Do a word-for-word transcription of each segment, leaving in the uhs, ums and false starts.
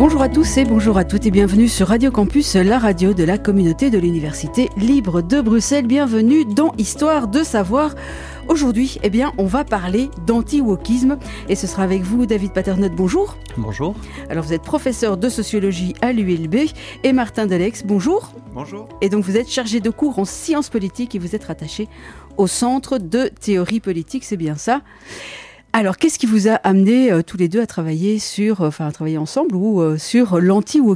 Bonjour à tous et bonjour à toutes et bienvenue sur Radio Campus, la radio de la communauté de l'Université libre de Bruxelles. Bienvenue dans Histoire de savoir. Aujourd'hui, eh bien, on va parler d'anti-wokisme et ce sera avec vous, David Paternotte. Bonjour. Bonjour. Alors, vous êtes professeur de sociologie à l'U L B et Martin Delex. Bonjour. Bonjour. Et donc, vous êtes chargé de cours en sciences politiques et vous êtes rattaché au Centre de théorie politique, c'est bien ça. Alors, qu'est-ce qui vous a amené euh, tous les deux à travailler sur, euh, enfin, à travailler ensemble ou euh, sur l'anti-wokisme ?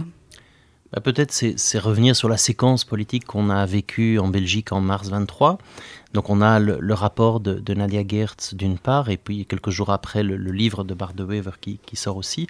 Bah, peut-être c'est, c'est revenir sur la séquence politique qu'on a vécue en Belgique en mars vingt-trois. Donc on a le, le rapport de, de Nadia Geerts d'une part, et puis quelques jours après le, le livre de Bart de Wever qui, qui sort aussi.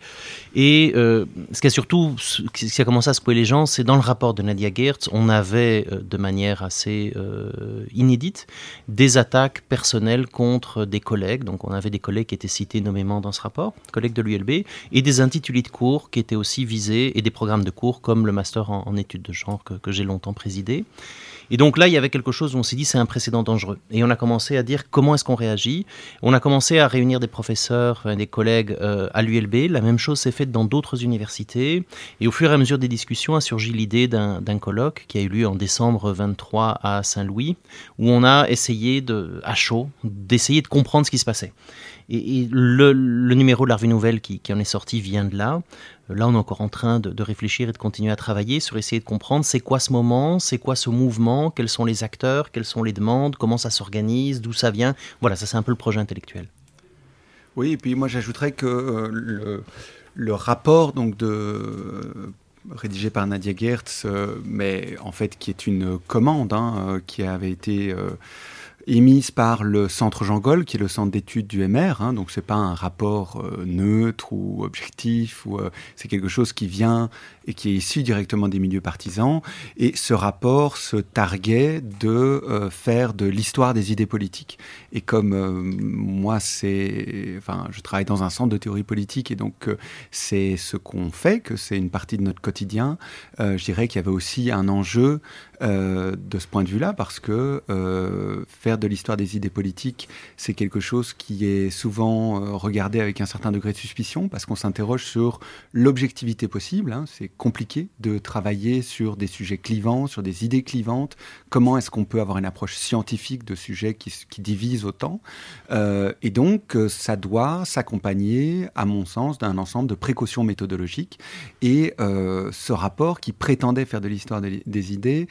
Et euh, ce qui a surtout, ce qui a commencé à secouer les gens, c'est dans le rapport de Nadia Geerts, on avait euh, de manière assez euh, inédite des attaques personnelles contre des collègues. Donc on avait des collègues qui étaient cités nommément dans ce rapport, collègues de l'U L B, et des intitulés de cours qui étaient aussi visés, et des programmes de cours comme le master en, en études de genre que, que j'ai longtemps présidé. Et donc là, il y avait quelque chose où on s'est dit c'est un précédent dangereux. Et on a commencé à dire comment est-ce qu'on réagit. On a commencé à réunir des professeurs, des collègues euh, à l'U L B. La même chose s'est faite dans d'autres universités. Et au fur et à mesure des discussions a surgi l'idée d'un, d'un colloque qui a eu lieu en décembre vingt-trois à Saint-Louis, où on a essayé, de, à chaud, d'essayer de comprendre ce qui se passait. Et, et le, le numéro de la Revue Nouvelle qui, qui en est sorti vient de là. Là, on est encore en train de, de réfléchir et de continuer à travailler sur essayer de comprendre c'est quoi ce moment, c'est quoi ce mouvement, quels sont les acteurs, quelles sont les demandes, comment ça s'organise, d'où ça vient. Voilà, ça c'est un peu le projet intellectuel. Oui, et puis moi j'ajouterais que euh, le, le rapport donc, de, euh, rédigé par Nadia Geerts, euh, mais en fait qui est une commande hein, euh, qui avait été... Euh, émise par le Centre Jean Goll, qui est le centre d'études du M R, hein, donc c'est pas un rapport euh, neutre ou objectif, ou, euh, c'est quelque chose qui vient et qui est issu directement des milieux partisans, et ce rapport se targuait de euh, faire de l'histoire des idées politiques. Et comme euh, moi, c'est, enfin, je travaille dans un centre de théorie politique, et donc euh, c'est ce qu'on fait, que c'est une partie de notre quotidien, euh, je dirais qu'il y avait aussi un enjeu euh, de ce point de vue-là, parce que euh, faire de l'histoire des idées politiques, c'est quelque chose qui est souvent euh, regardé avec un certain degré de suspicion, parce qu'on s'interroge sur l'objectivité possible. Hein. C'est compliqué de travailler sur des sujets clivants, sur des idées clivantes. Comment est-ce qu'on peut avoir une approche scientifique de sujets qui, qui divisent autant euh, Et donc, ça doit s'accompagner, à mon sens, d'un ensemble de précautions méthodologiques. Et euh, ce rapport, qui prétendait faire de l'histoire des, des idées,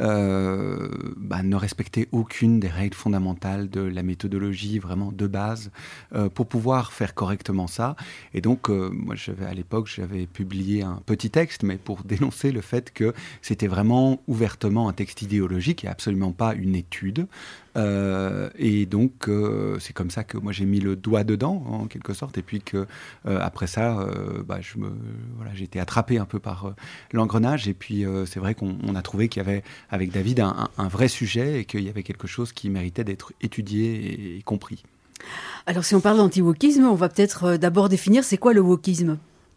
euh, bah, ne respectait aucune des règles fondamentales de la méthodologie, vraiment de base, euh, pour pouvoir faire correctement ça. Et donc, euh, moi, j'avais, à l'époque, j'avais publié un petit texte, mais pour dénoncer le fait que c'était vraiment ouvertement un texte idéologique et absolument pas une étude. Euh, et donc, euh, c'est comme ça que moi, j'ai mis le doigt dedans, en quelque sorte. Et puis que euh, après ça, euh, bah, je me, voilà, j'ai été attrapé un peu par euh, l'engrenage. Et puis, euh, c'est vrai qu'on on a trouvé qu'il y avait, avec David, un, un, un vrai sujet et qu'il y avait quelque chose qui méritait d'être étudié et, et compris. Alors, si on parle d'anti-wokisme, on va peut-être euh, d'abord définir c'est quoi le wokisme.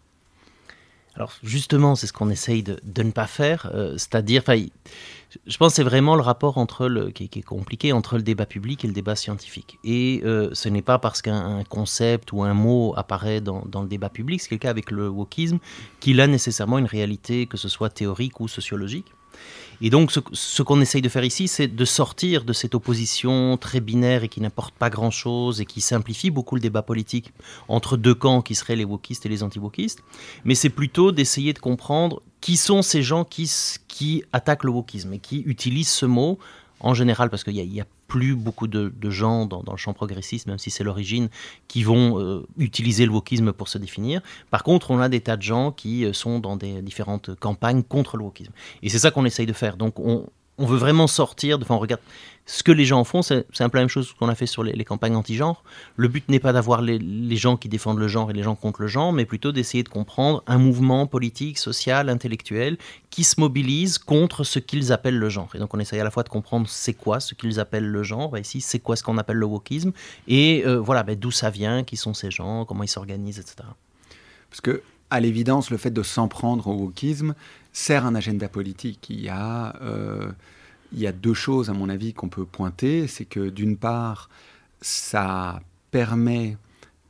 Alors justement, c'est ce qu'on essaye de, de ne pas faire, euh, c'est-à-dire, je pense que c'est vraiment le rapport entre le, qui, qui est compliqué entre le débat public et le débat scientifique. Et euh, ce n'est pas parce qu'un concept ou un mot apparaît dans, dans le débat public, c'est le cas avec le wokisme, qu'il a nécessairement une réalité, que ce soit théorique ou sociologique. Et donc, ce, ce qu'on essaye de faire ici, c'est de sortir de cette opposition très binaire et qui n'apporte pas grand-chose et qui simplifie beaucoup le débat politique entre deux camps qui seraient les wokistes et les anti-wokistes. Mais c'est plutôt d'essayer de comprendre qui sont ces gens qui, qui attaquent le wokisme et qui utilisent ce mot en général, parce qu'il y a, il y a plus beaucoup de, de gens dans, dans le champ progressiste, même si c'est l'origine, qui vont euh, utiliser le wokisme pour se définir. Par contre, on a des tas de gens qui euh, sont dans des différentes campagnes contre le wokisme. Et c'est ça qu'on essaye de faire. Donc, on, on veut vraiment sortir, de, enfin, on regarde ce que les gens font, c'est, c'est un peu la même chose qu'on a fait sur les, les campagnes anti-genre. Le but n'est pas d'avoir les, les gens qui défendent le genre et les gens contre le genre, mais plutôt d'essayer de comprendre un mouvement politique, social, intellectuel qui se mobilise contre ce qu'ils appellent le genre. Et donc on essaye à la fois de comprendre c'est quoi ce qu'ils appellent le genre, bah ici c'est quoi ce qu'on appelle le wokisme, et euh, voilà, bah, d'où ça vient, qui sont ces gens, comment ils s'organisent, et cetera. Parce que, à l'évidence, le fait de s'en prendre au wokisme sert un agenda politique. Il y a... Euh Il y a deux choses, à mon avis, qu'on peut pointer. C'est que, d'une part, ça permet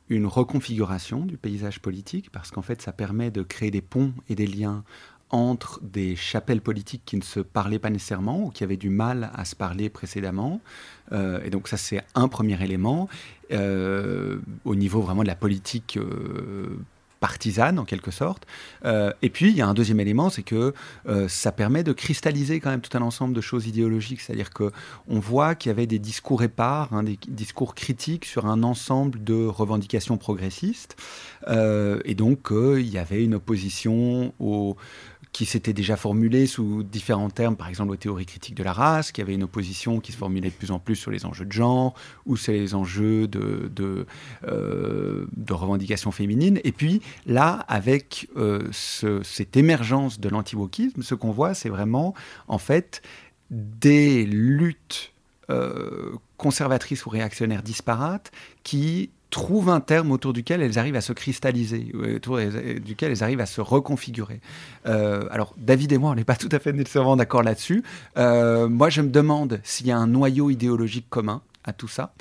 une reconfiguration du paysage politique, parce qu'en fait, ça permet de créer des ponts et des liens entre des chapelles politiques qui ne se parlaient pas nécessairement ou qui avaient du mal à se parler précédemment. Euh, et donc ça, c'est un premier élément. Euh, au niveau vraiment de la politique euh, partisane, en quelque sorte. Euh, et puis, il y a un deuxième élément, c'est que euh, ça permet de cristalliser quand même tout un ensemble de choses idéologiques. C'est-à-dire qu'on voit qu'il y avait des discours épars, hein, des discours critiques sur un ensemble de revendications progressistes. Euh, et donc, euh, il y avait une opposition aux... qui s'était déjà formulée sous différents termes, par exemple aux théories critiques de la race, qui avait une opposition qui se formulait de plus en plus sur les enjeux de genre, ou sur les enjeux de, de, euh, de revendications féminines. Et puis là, avec euh, ce, cette émergence de l'anti-wokisme, ce qu'on voit, c'est vraiment, en fait, des luttes euh, conservatrices ou réactionnaires disparates qui trouvent un terme autour duquel elles arrivent à se cristalliser, autour duquel elles arrivent à se reconfigurer. Euh, alors, David et moi, on n'est pas tout à fait nécessairement d'accord là-dessus. Euh, moi, je me demande s'il y a un noyau idéologique commun à tout ça.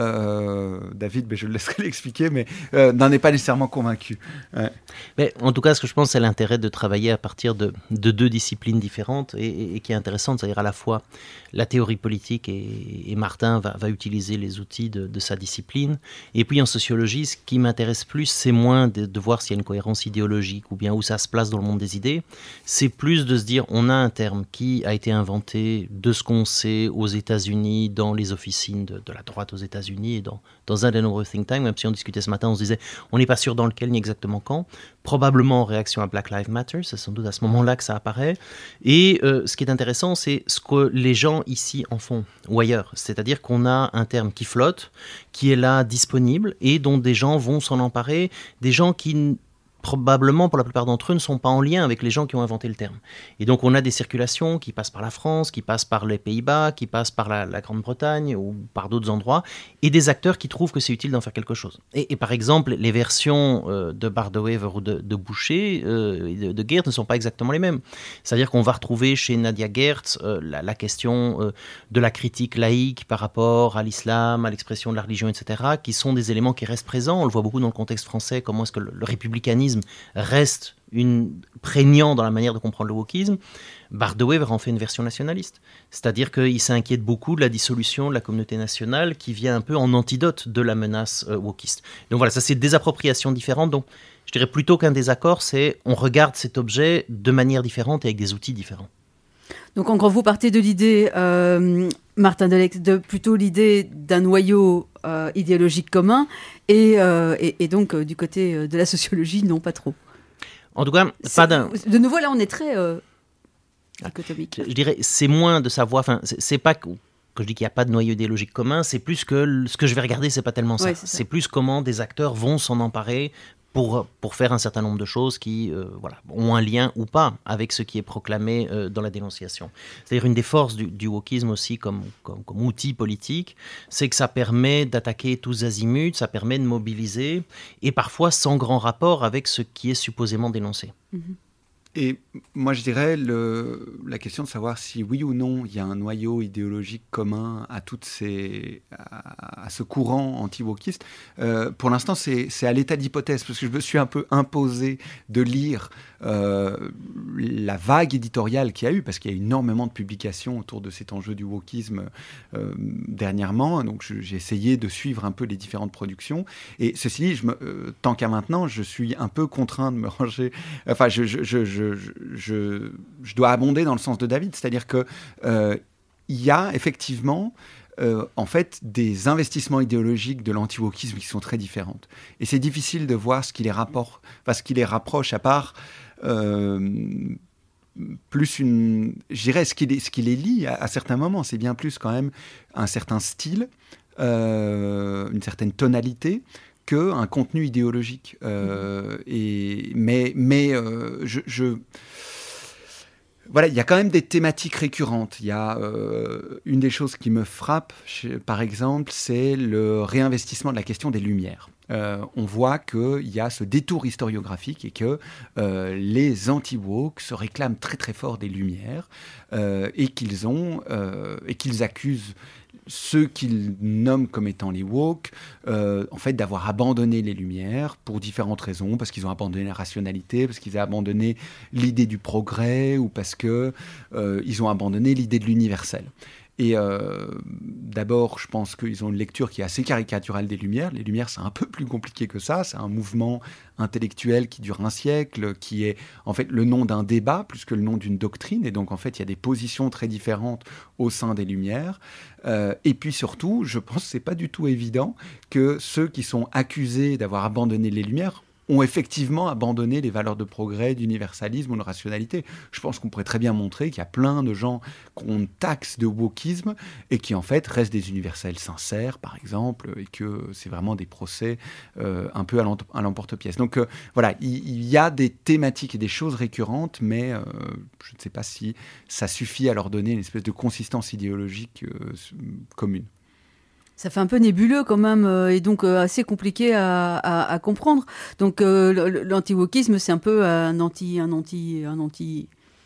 Euh, David, ben je le laisserai l'expliquer, mais euh, n'en est pas nécessairement convaincu. Ouais. Mais en tout cas, ce que je pense, c'est l'intérêt de travailler à partir de, de deux disciplines différentes et, et, et qui est intéressante, c'est-à-dire à la fois la théorie politique et, et Martin va, va utiliser les outils de, de sa discipline. Et puis en sociologie, ce qui m'intéresse plus, c'est moins de, de voir s'il y a une cohérence idéologique ou bien où ça se place dans le monde des idées. C'est plus de se dire, on a un terme qui a été inventé de ce qu'on sait aux États-Unis, dans les officines de, de la droite aux États-Unis et dans, dans un des nombreux think tanks, même si on discutait ce matin, on se disait, on n'est pas sûr dans lequel ni exactement quand, probablement en réaction à Black Lives Matter, c'est sans doute à ce moment-là que ça apparaît. Et euh, ce qui est intéressant, c'est ce que les gens ici en font, ou ailleurs. C'est-à-dire qu'on a un terme qui flotte, qui est là, disponible, et dont des gens vont s'en emparer, des gens qui... probablement, pour la plupart d'entre eux, ne sont pas en lien avec les gens qui ont inventé le terme. Et donc, on a des circulations qui passent par la France, qui passent par les Pays-Bas, qui passent par la, la Grande-Bretagne ou par d'autres endroits, et des acteurs qui trouvent que c'est utile d'en faire quelque chose. Et, et par exemple, les versions euh, de Bardewever ou de, de Boucher, euh, de, de Geert, ne sont pas exactement les mêmes. C'est-à-dire qu'on va retrouver chez Nadia Geert euh, la, la question euh, de la critique laïque par rapport à l'islam, à l'expression de la religion, et cetera, qui sont des éléments qui restent présents. On le voit beaucoup dans le contexte français, comment est-ce que le, le républicanisme reste une, prégnant dans la manière de comprendre le wokisme. Bardewever en fait une version nationaliste. C'est-à-dire qu'il s'inquiète beaucoup de la dissolution de la communauté nationale qui vient un peu en antidote de la menace euh, wokiste. Donc voilà, ça c'est des appropriations différentes. Donc je dirais plutôt qu'un désaccord, c'est on regarde cet objet de manière différente et avec des outils différents. Donc en gros, vous partez de l'idée, euh, Martin Delex, de plutôt l'idée d'un noyau euh, idéologique commun, et, euh, et, et donc euh, du côté de la sociologie, non, pas trop. En tout cas, c'est, pas d'un... De nouveau, là, on est très euh, dichotomique. Je, je dirais, c'est moins de savoir... Enfin, c'est, c'est pas que, que je dis qu'il n'y a pas de noyau idéologique commun, c'est plus que ce que je vais regarder, c'est pas tellement ça. Ouais, c'est ça. C'est plus comment des acteurs vont s'en emparer Pour, pour faire un certain nombre de choses qui euh, voilà, ont un lien ou pas avec ce qui est proclamé euh, dans la dénonciation. C'est-à-dire une des forces du, du wokisme aussi comme, comme, comme outil politique, c'est que ça permet d'attaquer tous azimuts, ça permet de mobiliser, et parfois sans grand rapport avec ce qui est supposément dénoncé. Mm-hmm. Et moi, je dirais le, la question de savoir si oui ou non il y a un noyau idéologique commun à, toutes ces, à, à ce courant anti-wokiste. Euh, pour l'instant, c'est, c'est à l'état d'hypothèse, parce que je me suis un peu imposé de lire euh, la vague éditoriale qu'il y a eu, parce qu'il y a eu énormément de publications autour de cet enjeu du wokisme euh, dernièrement. Donc, je, j'ai essayé de suivre un peu les différentes productions. Et ceci dit, je me, euh, tant qu'à maintenant, je suis un peu contraint de me ranger. Enfin, je, je, je, je Je, je, je dois abonder dans le sens de David, c'est-à-dire qu'il euh, y a effectivement euh, en fait des investissements idéologiques de l'anti-wokisme qui sont très différentes. Et c'est difficile de voir ce qui les, rapport, enfin, ce qui les rapproche, à part euh, plus une... Je dirais ce qui les, ce qui les lie à, à certains moments, c'est bien plus quand même un certain style, euh, une certaine tonalité, qu'un contenu idéologique. Euh, et, mais mais euh, je, je... Voilà, il y a quand même des thématiques récurrentes. Il y a euh, une des choses qui me frappe, par exemple, c'est le réinvestissement de la question des Lumières. euh, on voit qu'il y a ce détour historiographique et que euh, les anti-woke se réclament très très fort des Lumières euh, et qu'ils ont euh, et qu'ils accusent ceux qu'ils nomment comme étant les woke, euh, en fait, d'avoir abandonné les Lumières pour différentes raisons, parce qu'ils ont abandonné la rationalité, parce qu'ils ont abandonné l'idée du progrès, ou parce qu'ils euh, ont abandonné l'idée de l'universel. Et euh, d'abord, je pense qu'ils ont une lecture qui est assez caricaturale des Lumières. Les Lumières, c'est un peu plus compliqué que ça. C'est un mouvement intellectuel qui dure un siècle, qui est en fait le nom d'un débat plus que le nom d'une doctrine. Et donc, en fait, il y a des positions très différentes au sein des Lumières. Euh, et puis surtout, je pense que ce n'est pas du tout évident que ceux qui sont accusés d'avoir abandonné les Lumières ont effectivement abandonné les valeurs de progrès, d'universalisme ou de rationalité. Je pense qu'on pourrait très bien montrer qu'il y a plein de gens qu'on taxe de wokisme et qui en fait restent des universels sincères, par exemple, et que c'est vraiment des procès euh, un peu à l'emporte-pièce. Donc euh, voilà, il, il y a des thématiques et des choses récurrentes, mais euh, je ne sais pas si ça suffit à leur donner une espèce de consistance idéologique euh, commune. Ça fait un peu nébuleux quand même euh, et donc euh, assez compliqué à, à, à comprendre. Donc euh, l'anti-wokisme, c'est un peu un anti, un anti, un anti,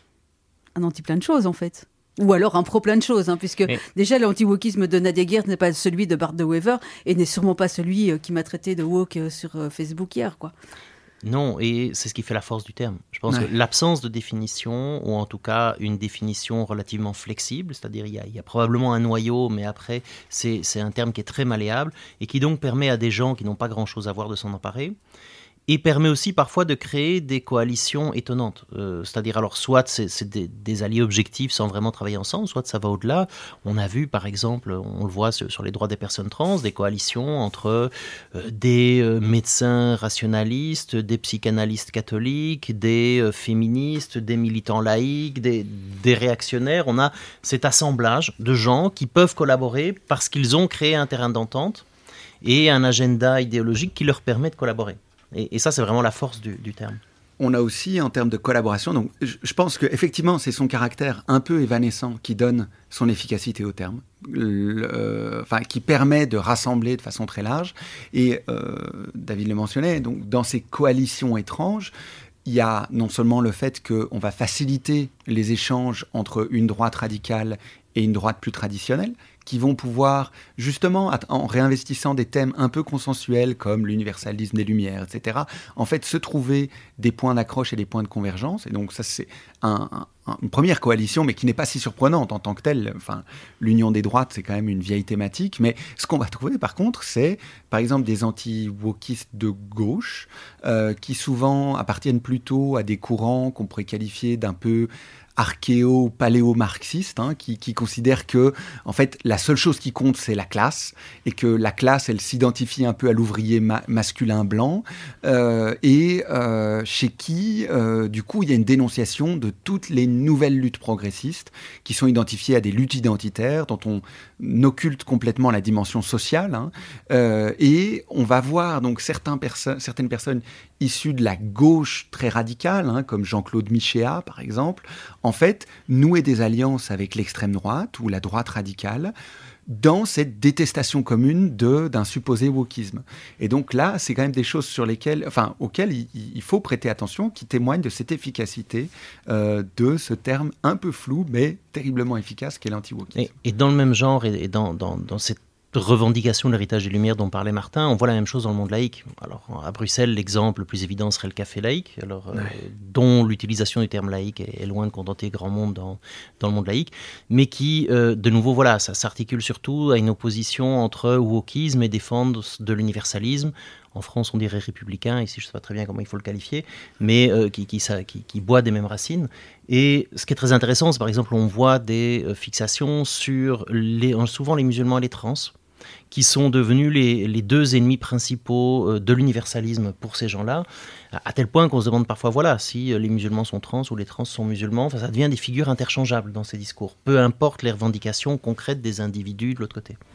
un anti plein de choses en fait. Ou alors un pro plein de choses, hein, puisque mais... déjà l'anti-wokisme de Nadia Geert n'est pas celui de Bart de Wever et n'est sûrement pas celui euh, qui m'a traité de woke euh, sur euh, Facebook hier, quoi. Non, et c'est ce qui fait la force du terme. Je pense ouais. que l'absence de définition, ou en tout cas une définition relativement flexible, c'est-à-dire il y a, il y a probablement un noyau, mais après c'est, c'est un terme qui est très malléable et qui donc permet à des gens qui n'ont pas grand-chose à voir de s'en emparer. Et permet aussi parfois de créer des coalitions étonnantes. Euh, c'est-à-dire, alors, soit c'est, c'est des, des alliés objectifs sans vraiment travailler ensemble, soit ça va au-delà. On a vu, par exemple, on le voit sur, sur les droits des personnes trans, des coalitions entre euh, des euh, médecins rationalistes, des psychanalystes catholiques, des euh, féministes, des militants laïcs, des, des réactionnaires. On a cet assemblage de gens qui peuvent collaborer parce qu'ils ont créé un terrain d'entente et un agenda idéologique qui leur permet de collaborer. Et, et ça, c'est vraiment la force du, du terme. On a aussi, en termes de collaboration, donc je, je pense qu'effectivement, c'est son caractère un peu évanescent qui donne son efficacité au terme, le, euh, enfin, qui permet de rassembler de façon très large. Et euh, David le mentionnait, donc, dans ces coalitions étranges, il y a non seulement le fait qu'on va faciliter les échanges entre une droite radicale et une droite plus traditionnelle, qui vont pouvoir, justement, en réinvestissant des thèmes un peu consensuels comme l'universalisme des Lumières, et cetera, en fait, se trouver des points d'accroche et des points de convergence. Et donc, ça, c'est un, un, une première coalition, mais qui n'est pas si surprenante en tant que telle. Enfin, l'union des droites, c'est quand même une vieille thématique. Mais ce qu'on va trouver, par contre, c'est, par exemple, des anti-wokistes de gauche, euh, qui souvent appartiennent plutôt à des courants qu'on pourrait qualifier d'un peu archéo, paléo-marxiste, hein, qui, qui considère que, en fait, la seule chose qui compte, c'est la classe, et que la classe, elle s'identifie un peu à l'ouvrier ma- masculin blanc, euh, et euh, chez qui, euh, du coup, il y a une dénonciation de toutes les nouvelles luttes progressistes qui sont identifiées à des luttes identitaires, dont on occulte complètement la dimension sociale, hein, euh, et on va voir donc certains perso- certaines personnes issues de la gauche très radicale, hein, comme Jean-Claude Michéa, par exemple, en fait, nouer des alliances avec l'extrême droite ou la droite radicale dans cette détestation commune de, d'un supposé wokisme. Et donc là, c'est quand même des choses sur lesquelles, enfin, auxquelles il, il faut prêter attention, qui témoignent de cette efficacité euh, de ce terme un peu flou, mais terriblement efficace qu'est l'anti-wokisme. Et, et dans le même genre, et dans, dans, dans cette revendication de l'héritage des Lumières dont parlait Martin, on voit la même chose dans le monde laïque. Alors, à Bruxelles, l'exemple le plus évident serait le café laïque, alors, ouais. euh, dont l'utilisation du terme laïque est, est loin de contenter grand monde dans, dans le monde laïque, mais qui, euh, de nouveau, voilà, ça s'articule surtout à une opposition entre wokisme et défense de l'universalisme. En France, on dirait républicain, ici je ne sais pas très bien comment il faut le qualifier, mais euh, qui, qui, ça, qui, qui boit des mêmes racines. Et ce qui est très intéressant, c'est par exemple, on voit des euh, fixations sur les, souvent les musulmans et les trans, qui sont devenus les, les deux ennemis principaux euh, de l'universalisme pour ces gens-là, à, à tel point qu'on se demande parfois, voilà, si euh, les musulmans sont trans ou les trans sont musulmans, enfin, ça devient des figures interchangeables dans ces discours, peu importe les revendications concrètes des individus de l'autre côté.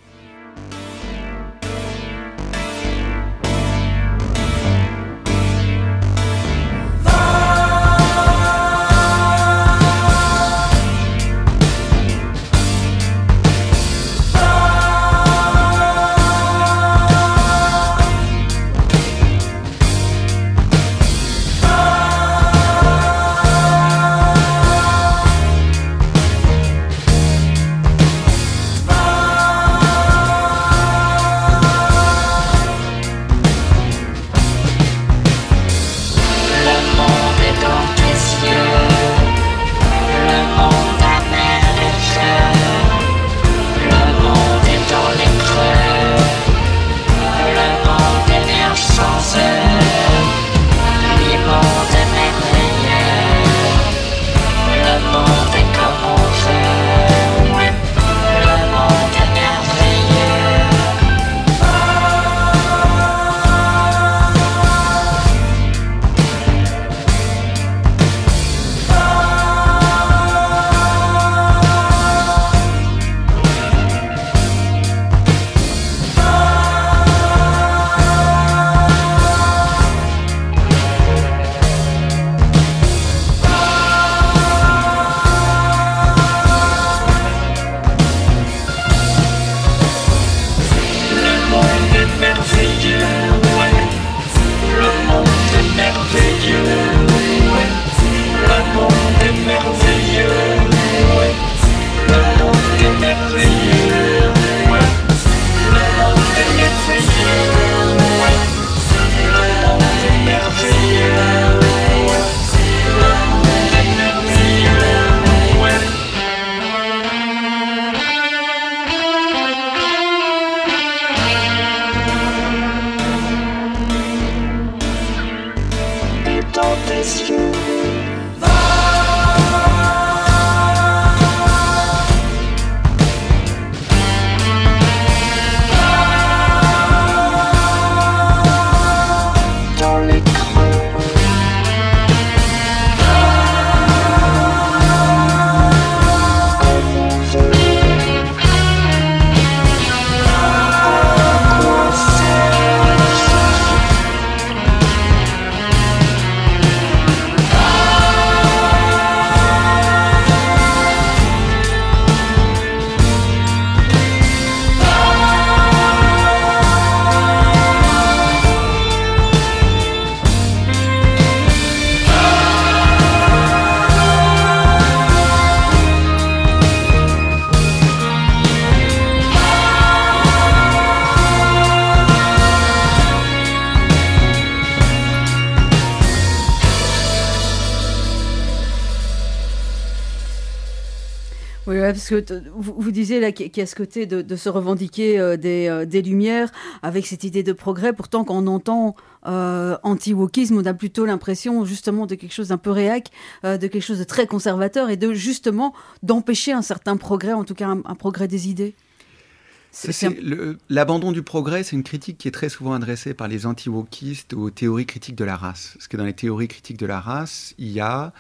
Oui, ouais, parce que t- vous, vous disiez là qu'il y a ce côté de, de se revendiquer euh, des, euh, des Lumières avec cette idée de progrès. Pourtant, quand on entend euh, anti-wokisme, on a plutôt l'impression justement de quelque chose d'un peu réac, euh, de quelque chose de très conservateur et de justement d'empêcher un certain progrès, en tout cas un, un progrès des idées. C'est, c'est le, l'abandon du progrès, c'est une critique qui est très souvent adressée par les anti-wokistes aux théories critiques de la race. Parce que dans les théories critiques de la race, il y a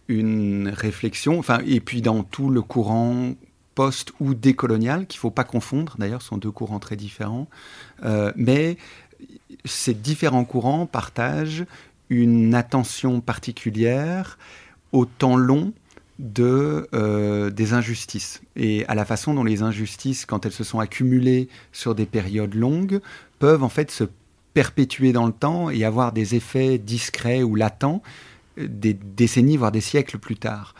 une réflexion, enfin, et puis dans tout le courant post- ou décolonial, qu'il ne faut pas confondre, d'ailleurs, ce sont deux courants très différents, euh, mais ces différents courants partagent une attention particulière au temps long de, euh, des injustices et à la façon dont les injustices, quand elles se sont accumulées sur des périodes longues, peuvent en fait se perpétuer dans le temps et avoir des effets discrets ou latents des décennies, voire des siècles plus tard.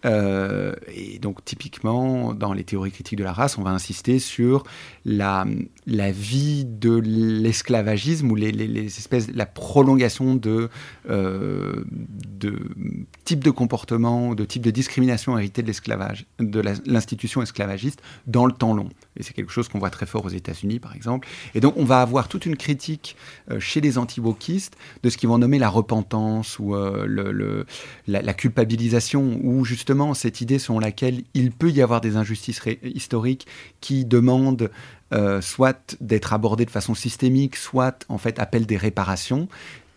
Euh, et donc typiquement, dans les théories critiques de la race, on va insister sur la, la vie de l'esclavagisme ou les, les, les espèces, la prolongation de, euh, de types de comportements, de types de discrimination héritées de l'esclavage, de la, l'institution esclavagiste dans le temps long. Et c'est quelque chose qu'on voit très fort aux États-Unis, par exemple. Et donc, on va avoir toute une critique euh, chez les anti-wokistes de ce qu'ils vont nommer la repentance ou euh, le, le, la, la culpabilisation, ou justement cette idée selon laquelle il peut y avoir des injustices ré- historiques qui demandent euh, soit d'être abordées de façon systémique, soit en fait appellent des réparations.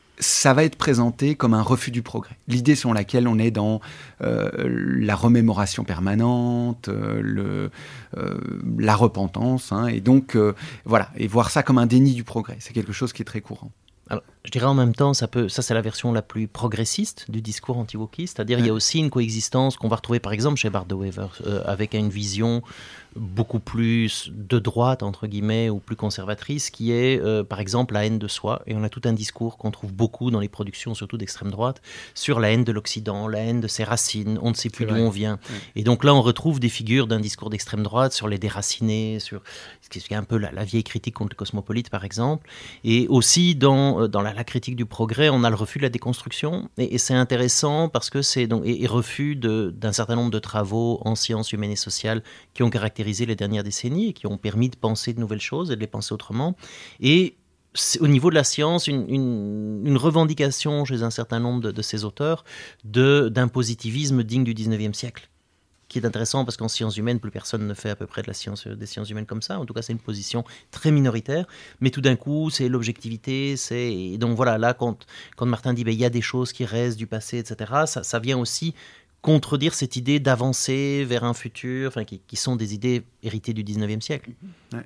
Ça va être présenté comme un refus du progrès. L'idée selon laquelle on est dans euh, la remémoration permanente, euh, le, euh, la repentance, hein, et donc euh, voilà, et voir ça comme un déni du progrès, c'est quelque chose qui est très courant. Alors, je dirais en même temps, ça, peut, ça c'est la version la plus progressiste du discours anti-wokiste, c'est-à-dire ouais. Il y a aussi une coexistence qu'on va retrouver par exemple chez Bardowever, euh, avec une vision beaucoup plus de droite, entre guillemets, ou plus conservatrice, qui est, euh, par exemple, la haine de soi. Et on a tout un discours qu'on trouve beaucoup dans les productions, surtout d'extrême droite, sur la haine de l'Occident, la haine de ses racines, on ne sait plus d'où on vient. Ouais. Et donc là, on retrouve des figures d'un discours d'extrême droite sur les déracinés, sur ce qui est un peu la, la vieille critique contre le cosmopolite, par exemple. Et aussi, dans, dans la, la critique du progrès, on a le refus de la déconstruction. Et, et c'est intéressant parce que c'est donc, et, et refus de, d'un certain nombre de travaux en sciences humaines et sociales qui ont caractérisé les dernières décennies et qui ont permis de penser de nouvelles choses et de les penser autrement. Et au niveau de la science, une, une, une revendication chez un certain nombre de, de ces auteurs de, d'un positivisme digne du dix-neuvième siècle, qui est intéressant parce qu'en sciences humaines, plus personne ne fait à peu près de la science, des sciences humaines comme ça. En tout cas, c'est une position très minoritaire. Mais tout d'un coup, c'est l'objectivité. C'est... Et donc voilà, là, quand, quand Martin dit ben, il y a des choses qui restent du passé, et cetera, ça, ça vient aussi contredire cette idée d'avancer vers un futur, enfin, qui, qui sont des idées héritées du dix-neuvième siècle. Ouais.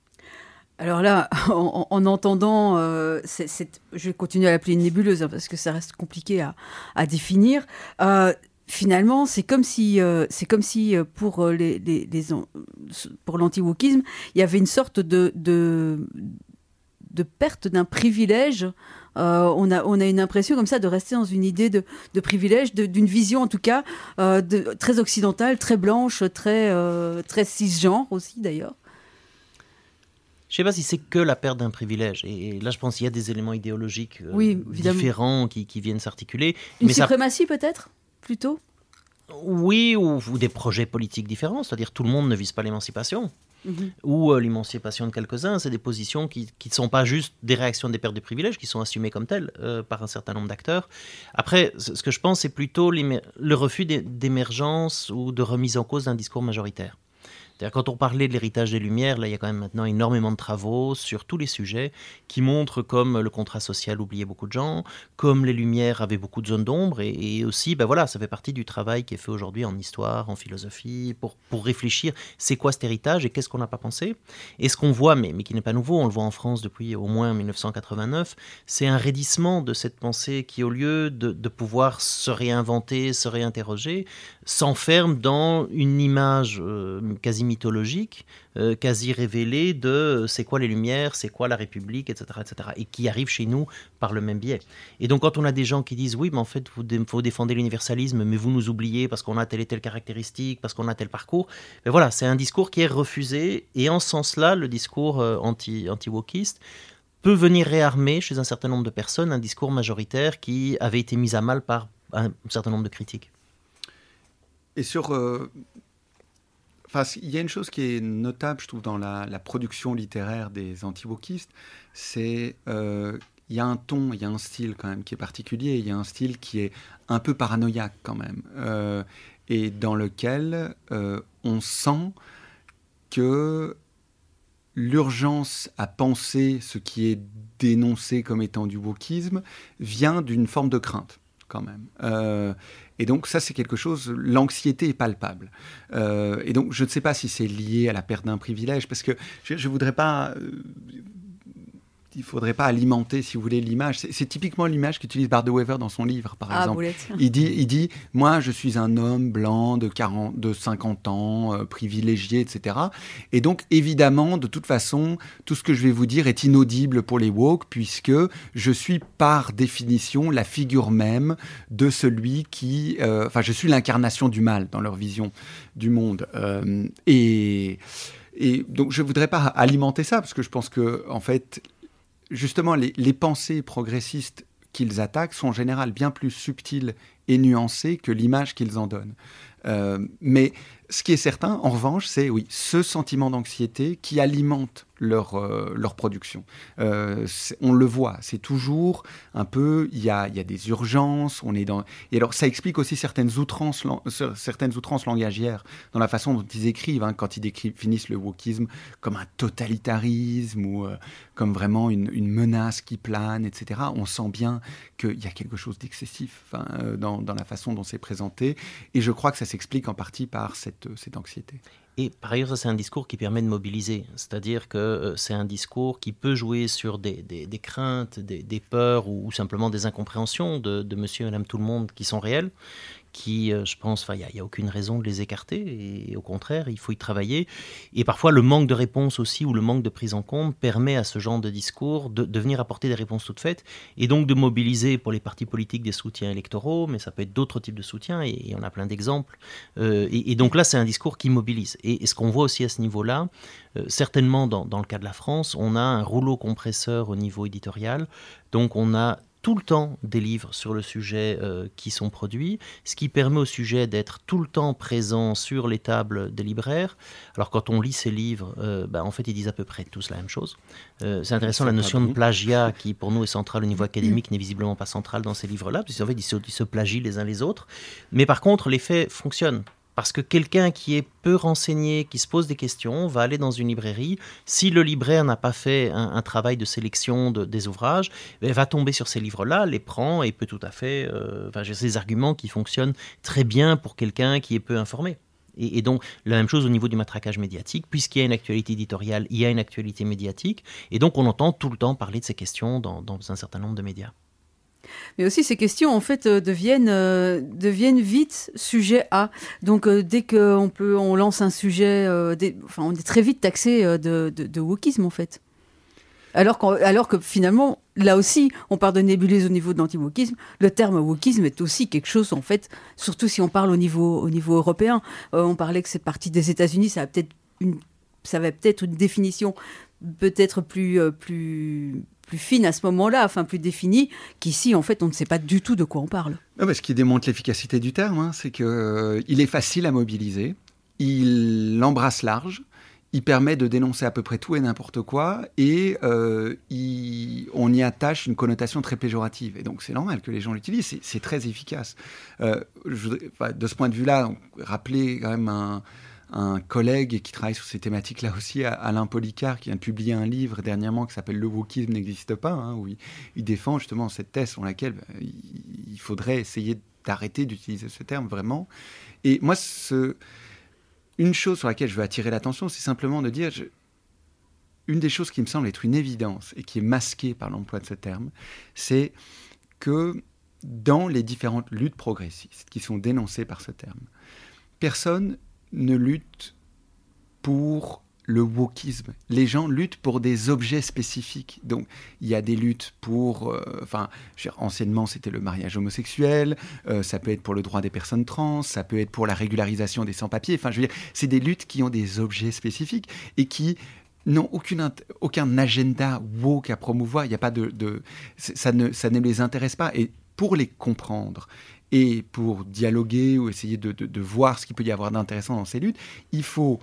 Alors là, en, en entendant, euh, c'est, c'est, je vais continuer à l'appeler une nébuleuse, hein, parce que ça reste compliqué à, à définir. Euh, finalement, c'est comme si, euh, c'est comme si pour, les, les, les, pour l'anti-wokisme, il y avait une sorte de, de, de perte d'un privilège. Euh, on, a, on a une impression comme ça de rester dans une idée de, de privilège, de, d'une vision en tout cas euh, de, très occidentale, très blanche, très, euh, très cisgenre aussi d'ailleurs. Je ne sais pas si c'est que la perte d'un privilège. Et là, je pense qu'il y a des éléments idéologiques euh, oui, différents qui, qui viennent s'articuler. Une mais suprématie ça... peut-être, plutôt ? Oui, ou, ou des projets politiques différents. C'est-à-dire tout le monde ne vise pas l'émancipation. Mmh. Ou euh, l'émancipation de quelques-uns, c'est des positions qui ne sont pas juste des réactions des pertes de privilèges, qui sont assumées comme telles euh, par un certain nombre d'acteurs. Après, ce que je pense, c'est plutôt le refus d'émergence ou de remise en cause d'un discours majoritaire. C'est-à-dire, quand on parlait de l'héritage des Lumières, là, il y a quand même maintenant énormément de travaux sur tous les sujets qui montrent comme le contrat social oubliait beaucoup de gens, comme les Lumières avaient beaucoup de zones d'ombre, et, et aussi, ben voilà, ça fait partie du travail qui est fait aujourd'hui en histoire, en philosophie, pour, pour réfléchir, c'est quoi cet héritage et qu'est-ce qu'on n'a pas pensé. Et ce qu'on voit, mais, mais qui n'est pas nouveau, on le voit en France depuis au moins mille neuf cent quatre-vingt-neuf, c'est un raidissement de cette pensée qui, au lieu de, de pouvoir se réinventer, se réinterroger, s'enferme dans une image euh, quasi mythologique, euh, quasi révélée de euh, c'est quoi les Lumières, c'est quoi la République, et cetera, et cetera, et qui arrive chez nous par le même biais. Et donc quand on a des gens qui disent oui, mais en fait, vous dé- faut défendre l'universalisme, mais vous nous oubliez parce qu'on a telle et telle caractéristique, parce qu'on a tel parcours, ben voilà, c'est un discours qui est refusé, et en ce sens-là, le discours euh, anti, anti-wokiste peut venir réarmer chez un certain nombre de personnes un discours majoritaire qui avait été mis à mal par un certain nombre de critiques. Et sur... Euh... enfin, il y a une chose qui est notable, je trouve, dans la, la production littéraire des anti-wokistes, c'est euh, il y a un ton, il y a un style quand même qui est particulier, il y a un style qui est un peu paranoïaque quand même, euh, et dans lequel euh, on sent que l'urgence à penser ce qui est dénoncé comme étant du wokisme vient d'une forme de crainte, quand même. Euh, et donc, ça, c'est quelque chose... L'anxiété est palpable. Euh, et donc, je ne sais pas si c'est lié à la perte d'un privilège, parce que je ne voudrais pas... Euh, il ne faudrait pas alimenter, si vous voulez, l'image. C'est, c'est typiquement l'image qu'utilise Bardewever dans son livre, par ah, exemple. Boulette. Il dit, il dit, moi, je suis un homme blanc de, quarante, de cinquante ans, euh, privilégié, et cetera. Et donc, évidemment, de toute façon, tout ce que je vais vous dire est inaudible pour les woke, puisque je suis, par définition, la figure même de celui qui... Euh, enfin, je suis l'incarnation du mal dans leur vision du monde. Euh, et, et donc, je ne voudrais pas alimenter ça, parce que je pense que, en fait... Justement, les, les pensées progressistes qu'ils attaquent sont en général bien plus subtiles et nuancées que l'image qu'ils en donnent. Euh, mais ce qui est certain, en revanche, c'est oui, ce sentiment d'anxiété qui alimente leur, euh, leur production. Euh, on le voit, c'est toujours un peu, il y a, y a des urgences, on est dans... Et alors, ça explique aussi certaines outrances, certaines outrances langagières dans la façon dont ils écrivent, hein, quand ils définissent le wokisme comme un totalitarisme ou euh, comme vraiment une, une menace qui plane, et cetera. On sent bien qu'il y a quelque chose d'excessif enfin, euh, dans, dans la façon dont c'est présenté. Et je crois que ça s'explique en partie par cette, cette anxiété. Et par ailleurs, ça c'est un discours qui permet de mobiliser, c'est-à-dire que euh, c'est un discours qui peut jouer sur des, des, des craintes, des, des peurs ou, ou simplement des incompréhensions de, de monsieur et madame tout le monde qui sont réelles, qui, euh, je pense, il n'y a, a aucune raison de les écarter, et, et au contraire, il faut y travailler. Et parfois, le manque de réponse aussi, ou le manque de prise en compte, permet à ce genre de discours de, de venir apporter des réponses toutes faites, et donc de mobiliser pour les partis politiques des soutiens électoraux, mais ça peut être d'autres types de soutiens, et, et on a plein d'exemples. Euh, et, et donc là, c'est un discours qui mobilise. Et, et ce qu'on voit aussi à ce niveau-là, euh, certainement dans, dans le cas de la France, on a un rouleau compresseur au niveau éditorial, donc on a tout le temps des livres sur le sujet euh, qui sont produits, ce qui permet au sujet d'être tout le temps présent sur les tables des libraires. Alors quand on lit ces livres, euh, bah, en fait ils disent à peu près tous la même chose. Euh, c'est intéressant, la notion de plagiat qui pour nous est centrale au niveau académique n'est visiblement pas centrale dans ces livres-là, puisqu'en fait ils se, ils se plagient les uns les autres. Mais par contre les faits fonctionnent. Parce que quelqu'un qui est peu renseigné, qui se pose des questions, va aller dans une librairie. Si le libraire n'a pas fait un, un travail de sélection de, des ouvrages, il va tomber sur ces livres-là, les prend et peut tout à fait... Euh, enfin, j'ai ces arguments qui fonctionnent très bien pour quelqu'un qui est peu informé. Et, et donc, la même chose au niveau du matraquage médiatique, puisqu'il y a une actualité éditoriale, il y a une actualité médiatique, et donc on entend tout le temps parler de ces questions dans, dans un certain nombre de médias. Mais aussi, ces questions, en fait, euh, deviennent, euh, deviennent vite sujet A. Donc, euh, dès qu'on peut, on lance un sujet, euh, des, enfin, on est très vite taxé euh, de, de, de wokisme, en fait. Alors, alors que finalement, là aussi, on parle de nébuleuse au niveau de l'anti-wokisme. Le terme wokisme est aussi quelque chose, en fait, surtout si on parle au niveau, au niveau européen. Euh, on parlait que c'est parti des États-Unis, ça a peut-être une, ça va peut-être une définition peut-être plus... Euh, plus plus fine à ce moment-là, enfin plus définie, qu'ici, en fait, on ne sait pas du tout de quoi on parle. Ah bah, ce qui démontre l'efficacité du terme, hein, c'est qu'il euh, est facile à mobiliser, il embrasse large, il permet de dénoncer à peu près tout et n'importe quoi, et euh, il, on y attache une connotation très péjorative. Et donc, c'est normal que les gens l'utilisent, c'est, c'est très efficace. Euh, je voudrais, enfin, de ce point de vue-là, rappeler quand même un... un collègue qui travaille sur ces thématiques-là aussi, Alain Policard, qui vient de publier un livre dernièrement qui s'appelle « Le wokisme n'existe pas hein, », où il, il défend justement cette thèse sur laquelle bah, il, il faudrait essayer d'arrêter d'utiliser ce terme vraiment. Et moi, ce, une chose sur laquelle je veux attirer l'attention, c'est simplement de dire... Je, une des choses qui me semble être une évidence et qui est masquée par l'emploi de ce terme, c'est que dans les différentes luttes progressistes qui sont dénoncées par ce terme, personne ne lutte pour le wokisme. Les gens luttent pour des objets spécifiques. Donc, il y a des luttes pour... Euh, enfin, anciennement, c'était le mariage homosexuel, euh, ça peut être pour le droit des personnes trans, ça peut être pour la régularisation des sans-papiers. Enfin, je veux dire, c'est des luttes qui ont des objets spécifiques et qui n'ont aucune, aucun agenda woke à promouvoir. Il n'y a pas de... de ça, ne, ça ne les intéresse pas. Et pour les comprendre Et pour dialoguer ou essayer de, de, de voir ce qu'il peut y avoir d'intéressant dans ces luttes, il faut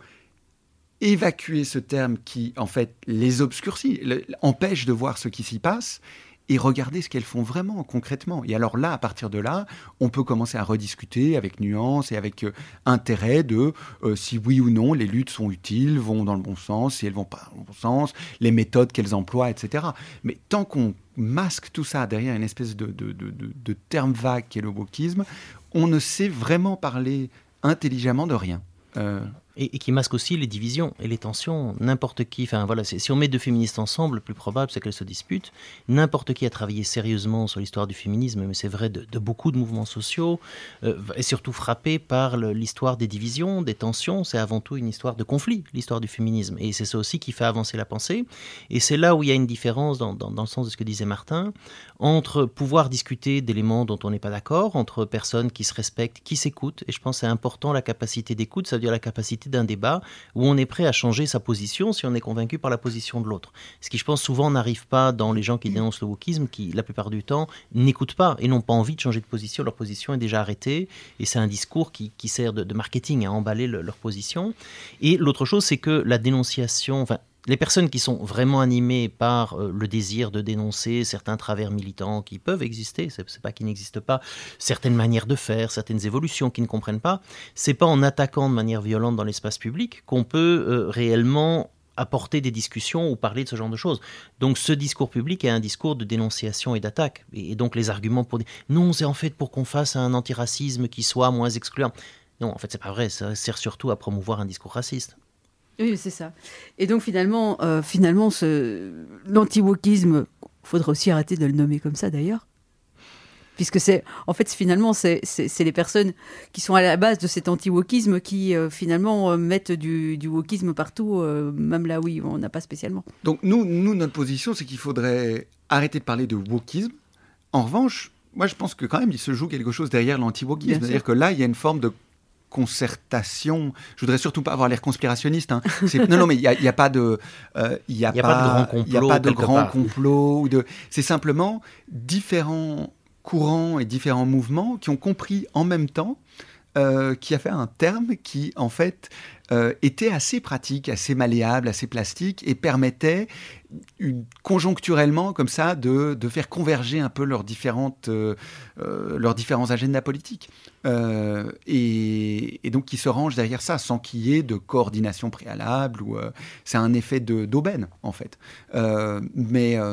évacuer ce terme qui, en fait, les obscurcit, le, empêche de voir ce qui s'y passe, et regarder ce qu'elles font vraiment, concrètement. Et alors là, à partir de là, on peut commencer à rediscuter avec nuance et avec euh, intérêt de euh, si oui ou non les luttes sont utiles, vont dans le bon sens, si elles vont pas dans le bon sens, les méthodes qu'elles emploient, et cetera. Mais tant qu'on masque tout ça derrière une espèce de, de, de, de, de terme vague qu'est le wokisme, on ne sait vraiment parler intelligemment de rien. Euh... Et, et qui masque aussi les divisions et les tensions. N'importe qui, enfin voilà, si on met deux féministes ensemble, le plus probable c'est qu'elles se disputent. N'importe qui a travaillé sérieusement sur l'histoire du féminisme, mais c'est vrai de, de beaucoup de mouvements sociaux, euh, est surtout frappé par le, l'histoire des divisions, des tensions. C'est avant tout une histoire de conflit, l'histoire du féminisme. Et c'est ça aussi qui fait avancer la pensée. Et c'est là où il y a une différence, dans, dans, dans le sens de ce que disait Martin, entre pouvoir discuter d'éléments dont on n'est pas d'accord, entre personnes qui se respectent, qui s'écoutent. Et je pense que c'est important la capacité d'écoute, ça veut dire la capacité d'un débat où on est prêt à changer sa position si on est convaincu par la position de l'autre. Ce qui, je pense, souvent n'arrive pas dans les gens qui dénoncent le wokisme, qui, la plupart du temps, n'écoutent pas et n'ont pas envie de changer de position. Leur position est déjà arrêtée et c'est un discours qui, qui sert de, de marketing à emballer le, leur position. Et l'autre chose, c'est que la dénonciation... Enfin, les personnes qui sont vraiment animées par euh, le désir de dénoncer certains travers militants qui peuvent exister, c'est, c'est pas qu'ils n'existent pas, certaines manières de faire, certaines évolutions qu'ils ne comprennent pas, c'est pas en attaquant de manière violente dans l'espace public qu'on peut euh, réellement apporter des discussions ou parler de ce genre de choses. Donc ce discours public est un discours de dénonciation et d'attaque. Et, et donc les arguments pour dire non, c'est en fait pour qu'on fasse un antiracisme qui soit moins excluant. Non, en fait, c'est pas vrai, ça sert surtout à promouvoir un discours raciste. Oui, c'est ça. Et donc finalement, euh, finalement ce, l'anti-wokisme, il faudrait aussi arrêter de le nommer comme ça d'ailleurs, puisque c'est, en fait, finalement, c'est, c'est, c'est les personnes qui sont à la base de cet anti-wokisme qui euh, finalement euh, mettent du, du wokisme partout, euh, même là où on n'a pas spécialement. Donc nous, nous, notre position, c'est qu'il faudrait arrêter de parler de wokisme. En revanche, moi je pense que quand même, il se joue quelque chose derrière l'anti-wokisme. Bien C'est-à-dire sûr. que là, il y a une forme de concertation. Je voudrais surtout pas avoir l'air conspirationniste. Hein. C'est, non, non, mais il y a, y a pas de, euh, il y a, y a pas, pas de grand complot. Il y a pas de grand part. complot. Ou de, c'est simplement différents courants et différents mouvements qui ont compris en même temps euh, qu'il y avait un terme qui, en fait, euh, était assez pratique, assez malléable, assez plastique et permettait une, conjoncturellement, comme ça, de, de faire converger un peu leurs, différentes, euh, euh, leurs différents agendas politiques. Euh, et, et donc, qui se rangent derrière ça, sans qu'il y ait de coordination préalable. Ou, euh, c'est un effet de, d'aubaine, en fait. Euh, mais, euh,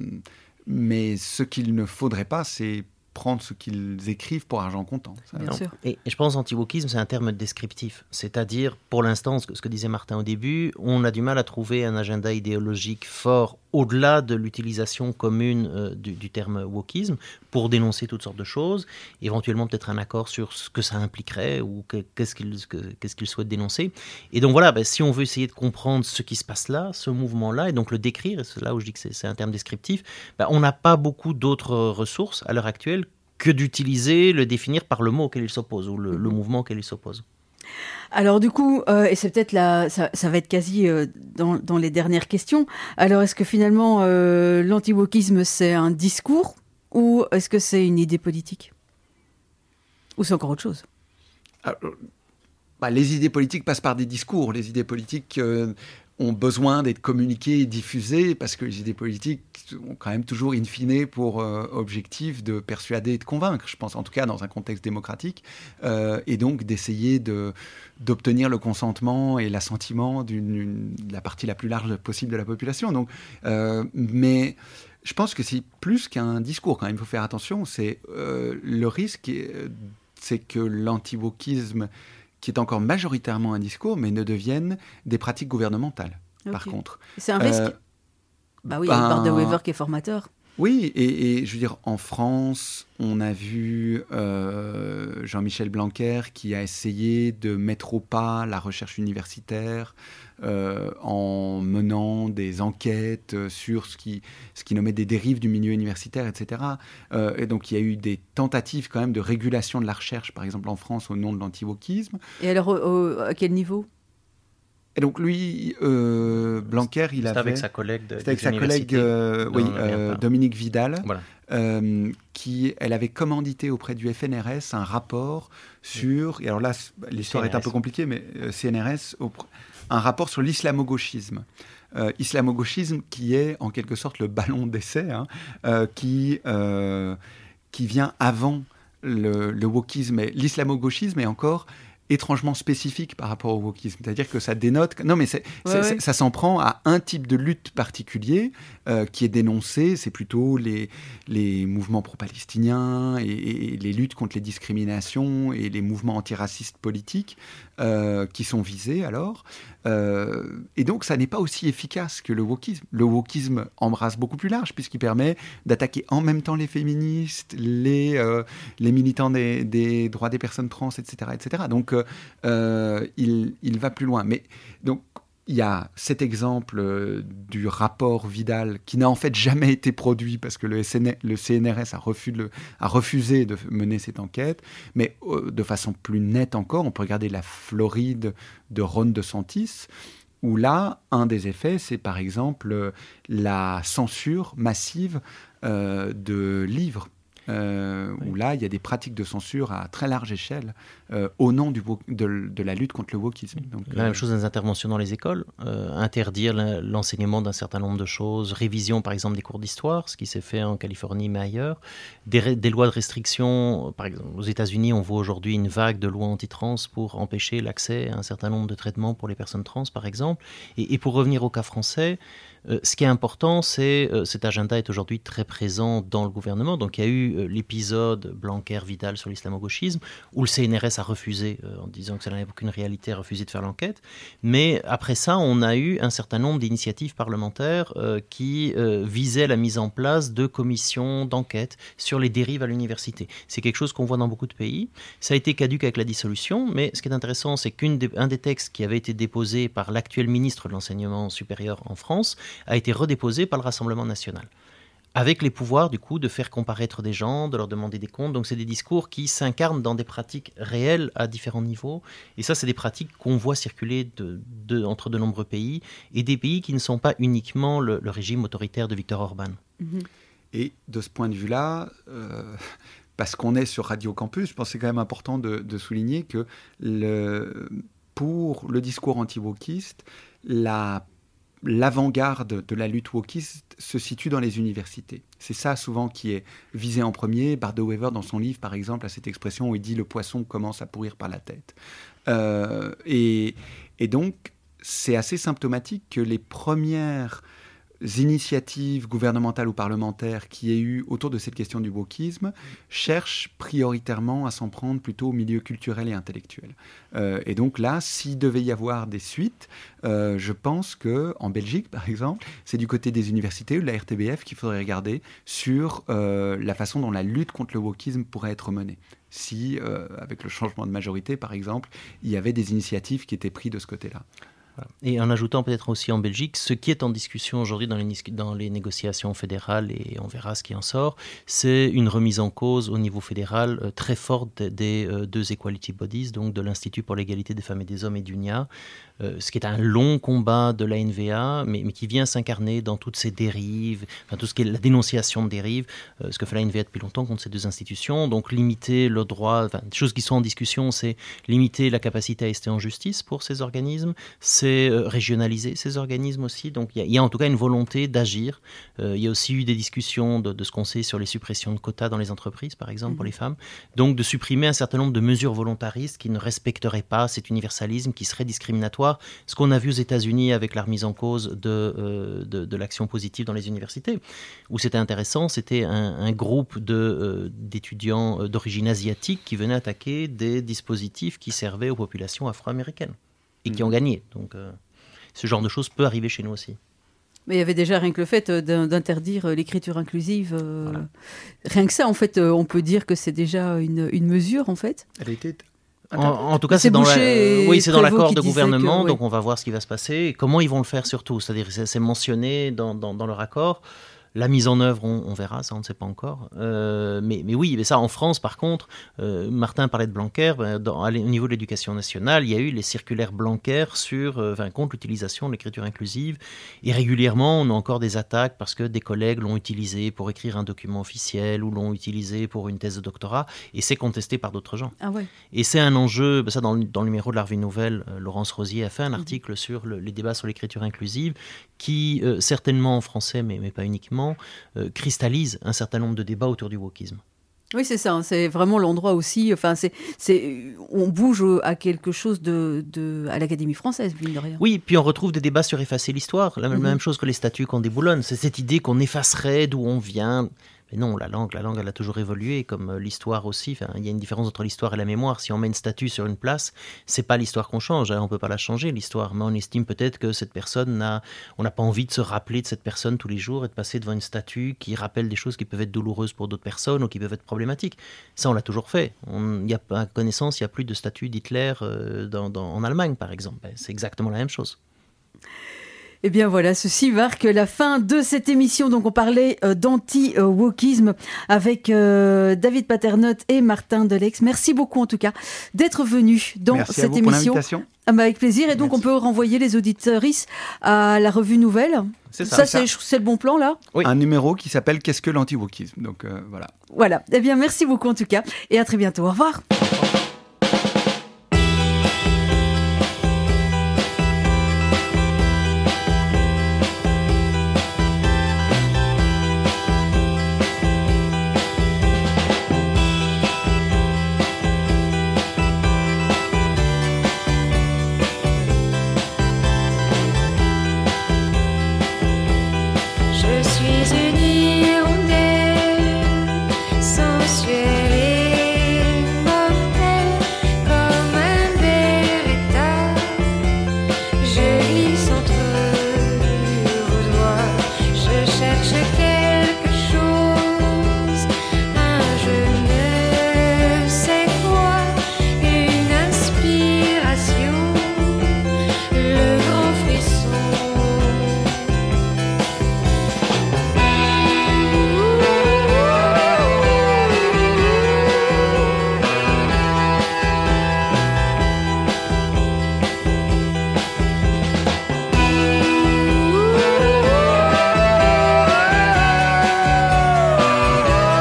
mais ce qu'il ne faudrait pas, c'est prendre ce qu'ils écrivent pour argent comptant. Ça, Bien sûr. Et, et je pense anti-wokisme, c'est un terme descriptif. C'est-à-dire, pour l'instant, ce que, ce que disait Martin au début, on a du mal à trouver un agenda idéologique fort au-delà de l'utilisation commune euh, du, du terme wokisme pour dénoncer toutes sortes de choses, éventuellement peut-être un accord sur ce que ça impliquerait ou que, qu'est-ce qu'il que, qu'est-ce qu'il souhaite dénoncer. Et donc voilà, ben, si on veut essayer de comprendre ce qui se passe là, ce mouvement-là, et donc le décrire, et c'est là où je dis que c'est, c'est un terme descriptif, ben, on n'a pas beaucoup d'autres ressources à l'heure actuelle que d'utiliser, le définir par le mot auquel il s'oppose ou le, le mouvement auquel il s'oppose. Alors du coup, euh, et c'est peut-être là, ça, ça va être quasi euh, dans, dans les dernières questions. Alors est-ce que finalement euh, l'anti-wokisme c'est un discours ou est-ce que c'est une idée politique ? Ou c'est encore autre chose ? Alors, bah, les idées politiques passent par des discours. Les idées politiques euh, ont besoin d'être communiquées et diffusées parce que les idées politiques ont quand même toujours in fine pour euh, objectif de persuader et de convaincre, je pense, en tout cas dans un contexte démocratique, euh, et donc d'essayer de, d'obtenir le consentement et l'assentiment d'une, une, de la partie la plus large possible de la population. Donc, euh, mais je pense que c'est plus qu'un discours, quand même, il faut faire attention. C'est, euh, le risque, c'est que l'anti-wokisme, qui est encore majoritairement un discours, mais ne deviennent des pratiques gouvernementales, okay. Par contre. C'est un risque euh, Bah oui, il y a ben, Bart de Wever qui est formateur. Oui, et, et je veux dire, en France, on a vu euh, Jean-Michel Blanquer qui a essayé de mettre au pas la recherche universitaire euh, en menant des enquêtes sur ce qui, ce qui nommait des dérives du milieu universitaire, et cetera. Euh, et donc, il y a eu des tentatives quand même de régulation de la recherche, par exemple en France, au nom de l'anti-wokisme. Et alors, au, au, à quel niveau ? Et donc lui, euh, Blanquer, il c'était avait... avec sa collègue de, C'était avec sa collègue euh, oui, euh, Dominique Vidal, voilà. euh, qui, elle avait commandité auprès du F N R S un rapport sur... Et alors là, l'histoire C N R S. est un peu compliquée, mais euh, C N R S, un rapport sur l'islamo-gauchisme. Euh, islamo-gauchisme qui est en quelque sorte le ballon d'essai, hein, euh, qui, euh, qui vient avant le, le wokisme. Et l'islamo-gauchisme est encore étrangement spécifique par rapport au wokisme. C'est-à-dire que ça dénote... Non, mais c'est, ouais, c'est, ouais. c'est, ça s'en prend à un type de lutte particulier euh, qui est dénoncé. C'est plutôt les, les mouvements pro-palestiniens et, et les luttes contre les discriminations et les mouvements antiracistes politiques euh, qui sont visés alors. Euh, et donc, ça n'est pas aussi efficace que le wokisme. Le wokisme embrasse beaucoup plus large puisqu'il permet d'attaquer en même temps les féministes, les, euh, les militants des, des droits des personnes trans, et cetera, et cetera. Donc, euh, il, il va plus loin. Mais donc, il y a cet exemple euh, du rapport Vidal qui n'a en fait jamais été produit parce que le, S N, le C N R S a, refus de, a refusé de mener cette enquête. Mais euh, de façon plus nette encore, on peut regarder la Floride de Ron DeSantis, où là, un des effets, c'est par exemple la censure massive euh, de livres. Euh, oui. Où là, il y a des pratiques de censure à très large échelle euh, au nom du, de, de la lutte contre le wokisme. Donc, la euh... même chose dans les interventions dans les écoles, euh, interdire l'enseignement d'un certain nombre de choses, révision par exemple des cours d'histoire, ce qui s'est fait en Californie mais ailleurs, des, des lois de restriction, par exemple aux États-Unis on voit aujourd'hui une vague de lois anti-trans pour empêcher l'accès à un certain nombre de traitements pour les personnes trans par exemple, et, et pour revenir au cas français, Euh, ce qui est important, c'est euh, cet agenda est aujourd'hui très présent dans le gouvernement. Donc il y a eu euh, l'épisode Blanquer-Vidal sur l'islamo-gauchisme, où le C N R S a refusé, euh, en disant que ça n'avait aucune réalité, a refusé de faire l'enquête. Mais après ça, on a eu un certain nombre d'initiatives parlementaires euh, qui euh, visaient la mise en place de commissions d'enquête sur les dérives à l'université. C'est quelque chose qu'on voit dans beaucoup de pays. Ça a été caduc avec la dissolution, mais ce qui est intéressant, c'est qu'un des, des textes qui avait été déposé par l'actuel ministre de l'enseignement supérieur en France a été redéposé par le Rassemblement national, avec les pouvoirs du coup de faire comparaître des gens, de leur demander des comptes. Donc c'est des discours qui s'incarnent dans des pratiques réelles à différents niveaux, et ça c'est des pratiques qu'on voit circuler de, de, entre de nombreux pays, et des pays qui ne sont pas uniquement le, le régime autoritaire de Viktor Orban. Et de ce point de vue-là, euh, parce qu'on est sur Radio Campus, je pense que c'est quand même important de, de souligner que le, pour le discours anti-wokiste, la l'avant-garde de la lutte wokiste se situe dans les universités. C'est ça souvent qui est visé en premier. Bardeux-Wever, dans son livre, par exemple, a cette expression où il dit « le poisson commence à pourrir par la tête euh, ». Et, et donc, c'est assez symptomatique que les premières initiatives gouvernementales ou parlementaires qui aient eu autour de cette question du wokisme cherchent prioritairement à s'en prendre plutôt au milieu culturel et intellectuel. Euh, et donc là, s'il devait y avoir des suites, euh, je pense qu'en Belgique, par exemple, c'est du côté des universités ou de la R T B F qu'il faudrait regarder sur euh, la façon dont la lutte contre le wokisme pourrait être menée. Si, euh, avec le changement de majorité, par exemple, il y avait des initiatives qui étaient prises de ce côté-là. Et en ajoutant peut-être aussi en Belgique, ce qui est en discussion aujourd'hui dans les, dans les négociations fédérales, et on verra ce qui en sort, c'est une remise en cause au niveau fédéral euh, très forte des, des euh, deux equality bodies, donc de l'Institut pour l'égalité des femmes et des hommes et d'U N I A, euh, ce qui est un long combat de l'A N V A, mais, mais qui vient s'incarner dans toutes ces dérives, enfin tout ce qui est la dénonciation de dérives, euh, ce que fait l'A N V A depuis longtemps contre ces deux institutions. Donc limiter le droit, enfin des choses qui sont en discussion, c'est limiter la capacité à rester en justice pour ces organismes, c'est c'est régionaliser ces organismes aussi. Donc il y, y a en tout cas une volonté d'agir. Euh, il y a aussi eu des discussions de, de ce qu'on sait sur les suppressions de quotas dans les entreprises, par exemple, mmh. pour les femmes. Donc de supprimer un certain nombre de mesures volontaristes qui ne respecteraient pas cet universalisme, qui serait discriminatoire. Ce qu'on a vu aux États-Unis avec la remise en cause de, euh, de, de l'action positive dans les universités, où c'était intéressant, c'était un, un groupe de, euh, d'étudiants euh, d'origine asiatique qui venaient attaquer des dispositifs qui servaient aux populations afro-américaines et qui ont gagné. Donc, euh, ce genre de choses peut arriver chez nous aussi. Mais il y avait déjà rien que le fait d'interdire l'écriture inclusive. Euh, voilà. Rien que ça, en fait, on peut dire que c'est déjà une, une mesure, en fait. Elle a été... En, en tout cas, c'est, c'est dans, la, euh, oui, c'est dans l'accord de gouvernement, que, oui. donc on va voir ce qui va se passer et comment ils vont le faire surtout. C'est-à-dire c'est, c'est mentionné dans, dans, dans leur accord. La mise en œuvre, on, on verra, ça on ne sait pas encore. Euh, mais, mais oui, mais ça en France, par contre, euh, Martin parlait de Blanquer. Ben, dans, au niveau de l'éducation nationale, il y a eu les circulaires Blanquer sur, euh, enfin, contre l'utilisation de l'écriture inclusive. Et régulièrement, on a encore des attaques parce que des collègues l'ont utilisé pour écrire un document officiel ou l'ont utilisé pour une thèse de doctorat. Et c'est contesté par d'autres gens. Ah ouais. Et c'est un enjeu, ben ça dans, dans le numéro de la Revue Nouvelle, euh, Laurence Rosier a fait un article mmh. sur le, les débats sur l'écriture inclusive qui, euh, certainement en français, mais, mais pas uniquement, Euh, cristallise un certain nombre de débats autour du wokisme. Oui, c'est ça. C'est vraiment l'endroit aussi. Enfin, c'est, c'est, on bouge à quelque chose de, de à l'Académie française, mine de rien. Oui, puis on retrouve des débats sur effacer l'histoire. La mm-hmm. même chose que les statuts qu'on déboulonne. C'est cette idée qu'on effacerait d'où on vient. Mais non, la langue, la langue, elle a toujours évolué, comme l'histoire aussi. Enfin, il y a une différence entre l'histoire et la mémoire. Si on met une statue sur une place, c'est pas l'histoire qu'on change. Hein, on peut pas la changer, l'histoire. Mais on estime peut-être que cette personne n'a, on n'a pas envie de se rappeler de cette personne tous les jours et de passer devant une statue qui rappelle des choses qui peuvent être douloureuses pour d'autres personnes ou qui peuvent être problématiques. Ça, on l'a toujours fait. Il y a, à connaissance, il y a plus de statue d'Hitler euh, dans, dans, en Allemagne, par exemple. Ben, c'est exactement la même chose. Eh bien voilà, ceci marque la fin de cette émission. Donc on parlait euh, d'anti-wokisme avec euh, David Paternotte et Martin Delex. Merci beaucoup en tout cas d'être venus dans Merci cette à vous émission. Pour l'invitation. Ah bah avec plaisir. Et donc Merci. On peut renvoyer les auditrices à la Revue Nouvelle. C'est ça. Ça, c'est, c'est, c'est le bon plan là. Oui. Un numéro qui s'appelle Qu'est-ce que l'anti-wokisme. Donc euh, voilà. Voilà. Eh bien merci beaucoup en tout cas et à très bientôt. Au revoir.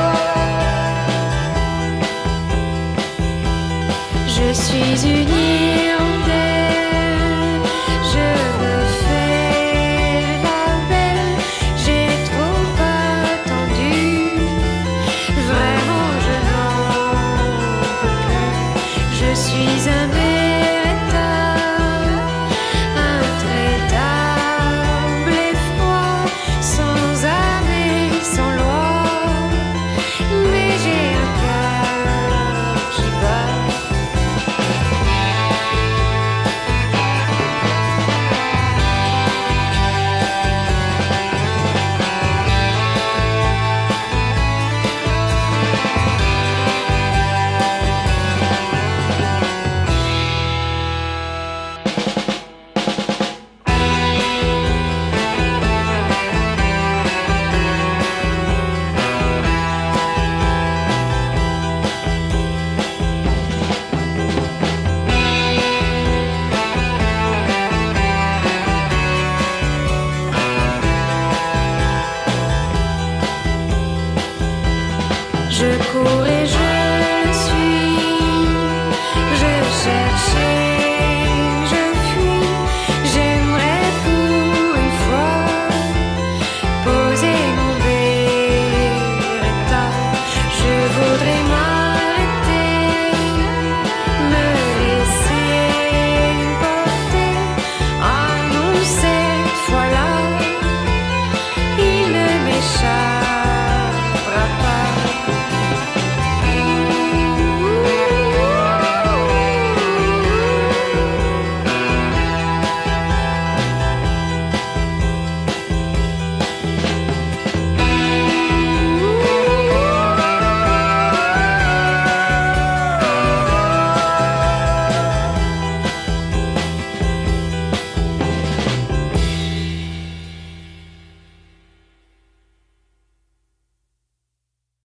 Je suis unie.